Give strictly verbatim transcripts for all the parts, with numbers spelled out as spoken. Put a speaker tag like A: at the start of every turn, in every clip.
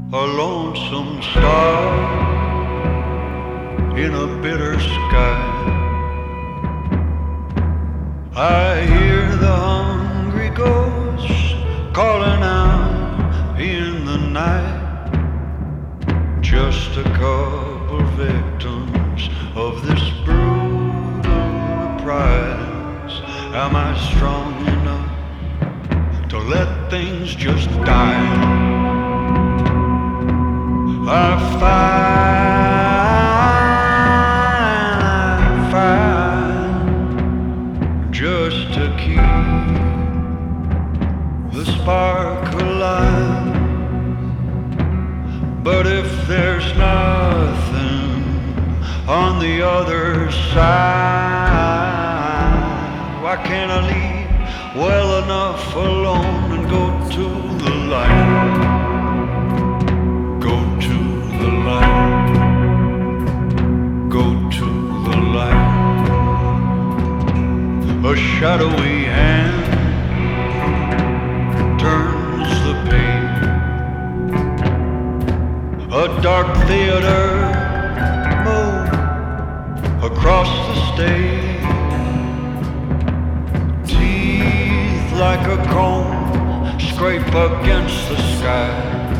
A: a lonesome star in a bitter sky. I hear the hungry ghosts calling out in the night. Just a couple victims of this brutal reprise. Am I strong enough to let things just die? I find, I find, just to keep the spark alive. But if there's nothing on the other side, why can't I leave well enough alone and go to the light? Go to the light. Go to the light. A shadowy hand turns the page. A dark theater moved across the stage. Teeth like a comb scrape against the sky.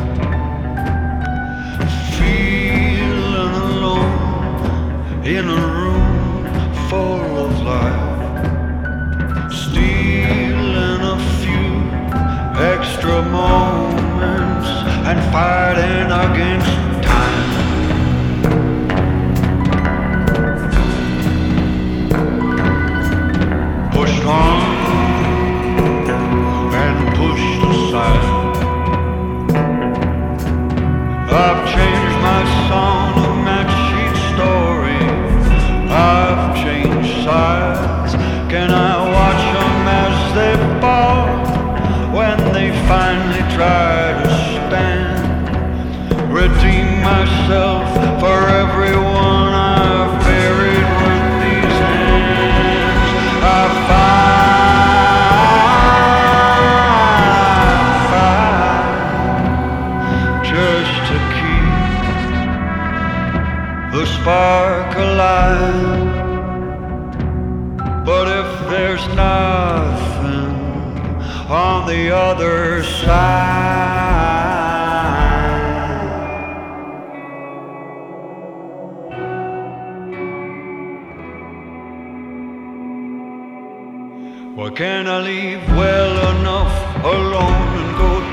A: Feeling alone in a room full of life. Stealing a few extra moments and fighting against time. Pushed on and pushed aside. I've changed my song to match each story. I've changed sides. Can I watch them as they fall when they finally try to stand? Redeem myself for everyone I've buried with these hands. I fight, fight just to keep the spark alive. But if there's nothing on the other side, why can't I leave well enough alone and go